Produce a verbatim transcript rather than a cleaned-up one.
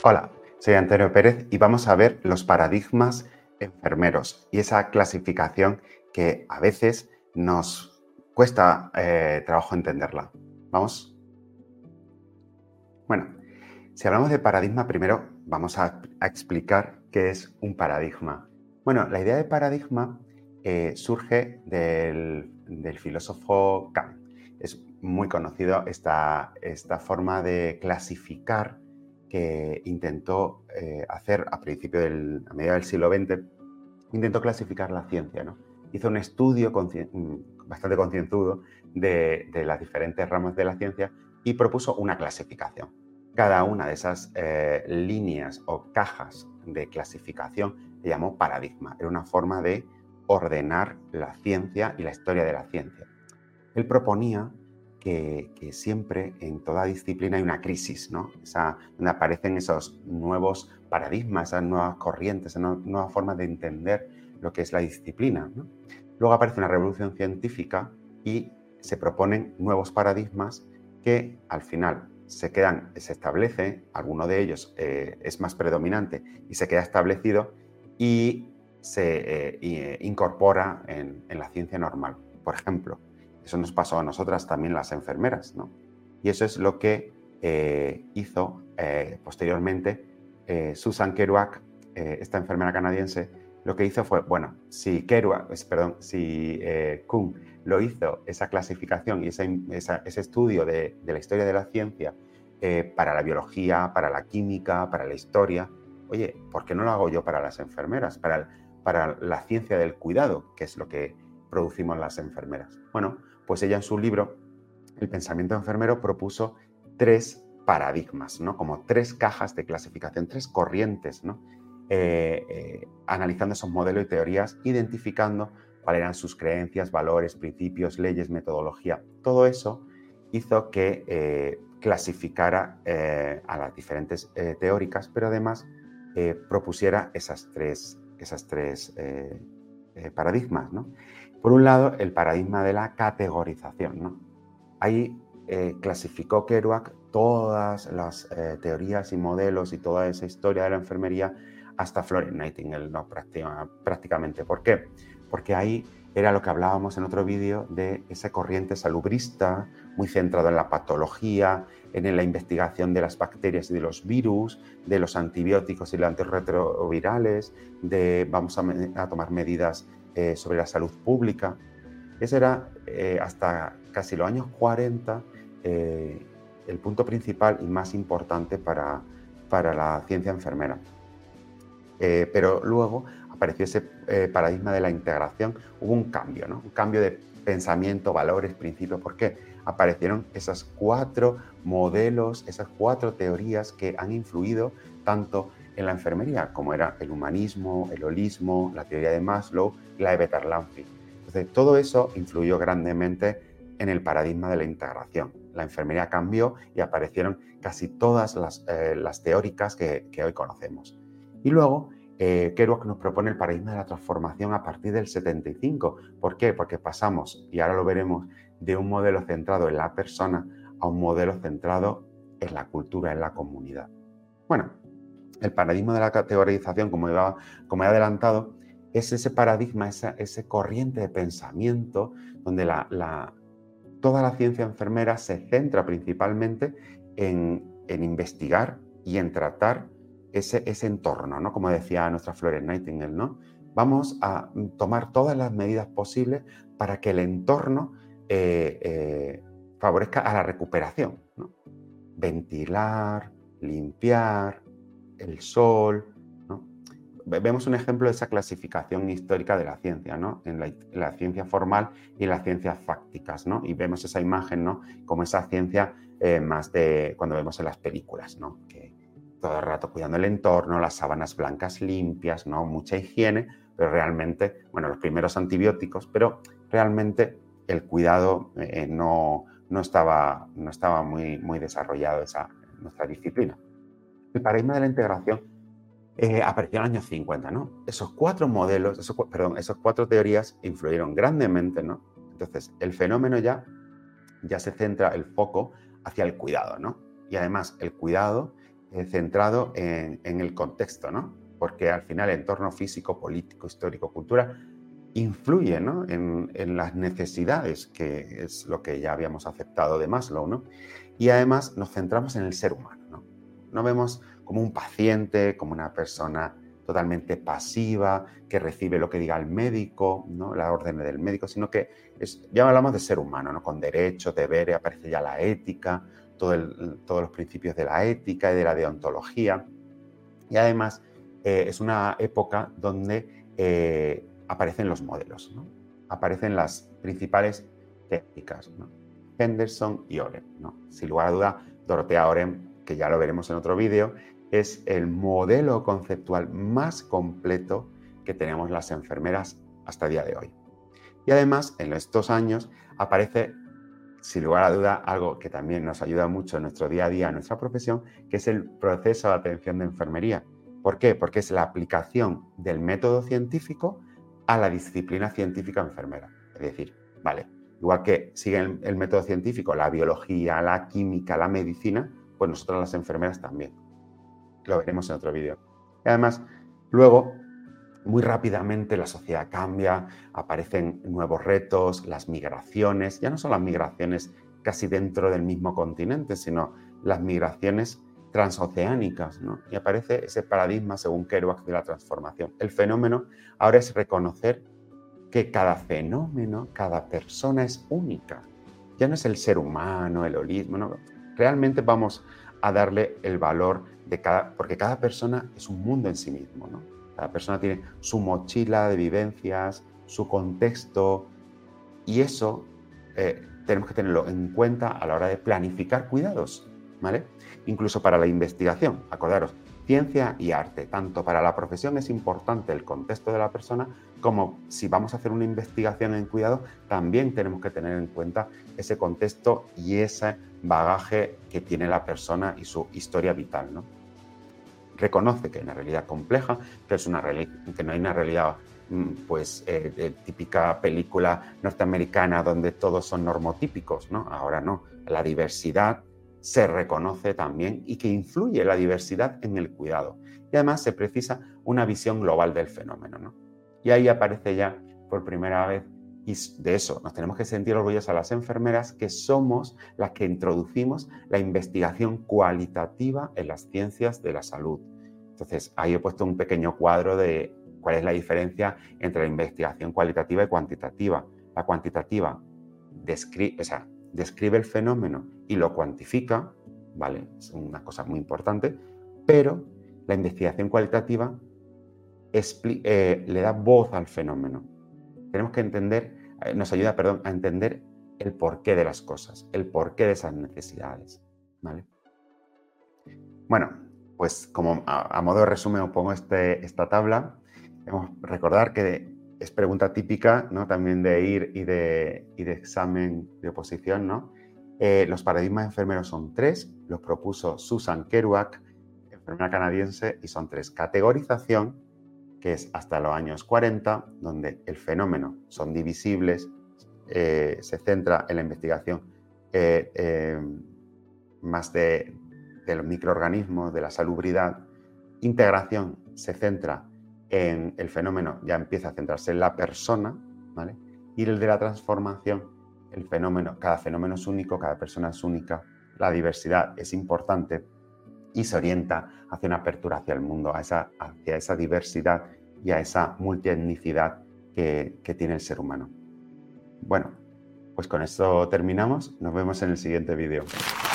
Hola, soy Antonio Pérez y vamos a ver los paradigmas enfermeros y esa clasificación que a veces nos cuesta eh, trabajo entenderla. ¿Vamos? Bueno, si hablamos de paradigma, primero vamos a, a explicar qué es un paradigma. Bueno, la idea de paradigma eh, surge del, del filósofo Kant. Es muy conocido esta, esta forma de clasificar que intentó eh, hacer a principio del, a mediados del siglo veinte, intentó clasificar la ciencia, ¿no? Hizo un estudio consci- bastante concienzudo de, de las diferentes ramas de la ciencia y propuso una clasificación. Cada una de esas eh, líneas o cajas de clasificación se llamó paradigma. Era una forma de ordenar la ciencia y la historia de la ciencia. Él proponía que, que siempre en toda disciplina hay una crisis, ¿no? Esa, donde aparecen esos nuevos paradigmas, esas nuevas corrientes, esas nuevas formas de entender lo que es la disciplina, ¿no? Luego aparece una revolución científica y se proponen nuevos paradigmas que al final se quedan, se establece, alguno de ellos eh, es más predominante y se queda establecido y se eh, eh, incorpora en, en la ciencia normal. Por ejemplo, eso nos pasó a nosotras también las enfermeras, ¿no? Y eso es lo que eh, hizo eh, posteriormente eh, Susan Kerouac, eh, esta enfermera canadiense. Lo que hizo fue, bueno, si Kerouac, perdón, si eh, Kuhn lo hizo, esa clasificación y esa, esa, ese estudio de, de la historia de la ciencia eh, para la biología, para la química, para la historia, oye, ¿por qué no lo hago yo para las enfermeras? Para, para la ciencia del cuidado, que es lo que producimos las enfermeras. Bueno, pues ella en su libro, El pensamiento enfermero, propuso tres paradigmas, ¿no? Como tres cajas de clasificación, tres corrientes, ¿no? Eh, eh, analizando esos modelos y teorías, identificando cuáles eran sus creencias, valores, principios, leyes, metodología. Todo eso hizo que eh, clasificara eh, a las diferentes eh, teóricas, pero además eh, propusiera esas tres, esas tres eh, eh, paradigmas, ¿no? Por un lado, el paradigma de la categorización, ¿no? Ahí eh, clasificó Kerouac todas las eh, teorías y modelos y toda esa historia de la enfermería hasta Florence Nightingale, ¿no? prácticamente. ¿Por qué? Porque ahí era lo que hablábamos en otro vídeo de esa corriente salubrista, muy centrado en la patología, en la investigación de las bacterias y de los virus, de los antibióticos y los antirretrovirales, de vamos a, a tomar medidas eh, sobre la salud pública. Ese era eh, hasta casi los años cuarenta eh, el punto principal y más importante para, para la ciencia enfermera. Eh, pero luego apareció ese eh, paradigma de la integración, hubo un cambio, ¿no? Un cambio de pensamiento, valores, principios. ¿Por qué? Aparecieron esos cuatro modelos, esas cuatro teorías que han influido tanto en la enfermería, como era el humanismo, el holismo, la teoría de Maslow y la de Bertalanffy. Entonces, todo eso influyó grandemente en el paradigma de la integración. La enfermería cambió y aparecieron casi todas las, eh, las teóricas que, que hoy conocemos. Y luego, eh, Kerouac nos propone el paradigma de la transformación a partir del setenta y cinco. ¿Por qué? Porque pasamos, y ahora lo veremos, de un modelo centrado en la persona a un modelo centrado en la cultura, en la comunidad. Bueno, el paradigma de la categorización, como, iba, como he adelantado, es ese paradigma, esa, ese corriente de pensamiento donde la, la, toda la ciencia enfermera se centra principalmente en, en investigar y en tratar ese, ese entorno, ¿no? Como decía nuestra Florence Nightingale, ¿no? Vamos a tomar todas las medidas posibles para que el entorno eh, eh, favorezca a la recuperación, ¿no? Ventilar, limpiar, el sol, ¿no? Vemos un ejemplo de esa clasificación histórica de la ciencia, ¿no? En la, en la ciencia formal y en las ciencias fácticas, ¿no? Y vemos esa imagen, ¿no? Como esa ciencia eh, más de cuando vemos en las películas, ¿no? Que todo el rato cuidando el entorno, las sábanas blancas limpias, ¿no? Mucha higiene, pero realmente, bueno, los primeros antibióticos, pero realmente el cuidado eh, no, no estaba, no estaba muy, muy desarrollado esa nuestra disciplina. El paradigma de la integración eh, apareció en los años cincuenta, ¿no? Esos cuatro modelos, esos, perdón, esas cuatro teorías influyeron grandemente, ¿no? Entonces, el fenómeno ya, ya se centra el foco hacia el cuidado, ¿no? Y además, el cuidado eh, centrado en, en el contexto, ¿no? Porque al final el entorno físico, político, histórico, cultura, influye, ¿no? en, en las necesidades, que es lo que ya habíamos aceptado de Maslow, ¿no? Y además nos centramos en el ser humano, ¿no? No vemos como un paciente, como una persona totalmente pasiva, que recibe lo que diga el médico, ¿no? La orden del médico, sino que es, ya hablamos de ser humano, ¿no? Con derechos, deberes, aparece ya la ética, todo el, todos los principios de la ética y de la deontología. Y además eh, es una época donde eh, aparecen los modelos, ¿no? Aparecen las principales técnicas, ¿no? Henderson y Oren, ¿no? Sin lugar a duda, Dorothea Oren, que ya lo veremos en otro vídeo, es el modelo conceptual más completo que tenemos las enfermeras hasta el día de hoy. Y además, en estos años aparece, sin lugar a duda, algo que también nos ayuda mucho en nuestro día a día, en nuestra profesión, que es el proceso de atención de enfermería. ¿Por qué? Porque es la aplicación del método científico a la disciplina científica enfermera. Es decir, vale, igual que sigue el, el método científico, la biología, la química, la medicina, pues nosotros las enfermeras también. Lo veremos en otro vídeo. Y además, luego, muy rápidamente la sociedad cambia, aparecen nuevos retos, las migraciones, ya no son las migraciones casi dentro del mismo continente, sino las migraciones transoceánicas, ¿no? Y aparece ese paradigma, según Kerouac, de la transformación. El fenómeno ahora es reconocer que cada fenómeno, cada persona es única. Ya no es el ser humano, el holismo, ¿no? Realmente vamos a darle el valor de cada, porque cada persona es un mundo en sí mismo, ¿no? Cada persona tiene su mochila de vivencias, su contexto, y eso eh, tenemos que tenerlo en cuenta a la hora de planificar cuidados, ¿vale? Incluso para la investigación. Acordaros, ciencia y arte, tanto para la profesión es importante el contexto de la persona, como si vamos a hacer una investigación en cuidado, también tenemos que tener en cuenta ese contexto y ese bagaje que tiene la persona y su historia vital, ¿no? Reconoce que hay una realidad compleja, que, es una que no hay una realidad pues eh, de típica película norteamericana donde todos son normotípicos, ¿no? Ahora no, la diversidad se reconoce también y que influye la diversidad en el cuidado. Y además se precisa una visión global del fenómeno, ¿no? Y ahí aparece ya por primera vez, y de eso nos tenemos que sentir orgullosos a las enfermeras, que somos las que introducimos la investigación cualitativa en las ciencias de la salud. Entonces, ahí he puesto un pequeño cuadro de cuál es la diferencia entre la investigación cualitativa y cuantitativa. La cuantitativa describe, o sea, describe el fenómeno y lo cuantifica, ¿vale? Es una cosa muy importante, pero la investigación cualitativa eh, le da voz al fenómeno. Tenemos que entender, eh, nos ayuda, perdón, a entender el porqué de las cosas, el porqué de esas necesidades, ¿vale? Bueno, pues como a, a modo de resumen os pongo este, esta tabla. Debemos recordar que es pregunta típica, ¿no? También de I R y de, y de examen de oposición, ¿no? Eh, los paradigmas enfermeros son tres, los propuso Susan Kerouac, enfermera canadiense, y son tres. Categorización, que es hasta los años cuarenta, donde el fenómeno son divisibles, eh, se centra en la investigación eh, eh, más de, de los microorganismos, de la salubridad. Integración se centra en el fenómeno, ya empieza a centrarse en la persona, ¿vale? Y el de la transformación, el fenómeno, cada fenómeno es único, cada persona es única, la diversidad es importante y se orienta hacia una apertura hacia el mundo, a esa, hacia esa diversidad y a esa multietnicidad que, que tiene el ser humano. Bueno, pues con esto terminamos. Nos vemos en el siguiente vídeo.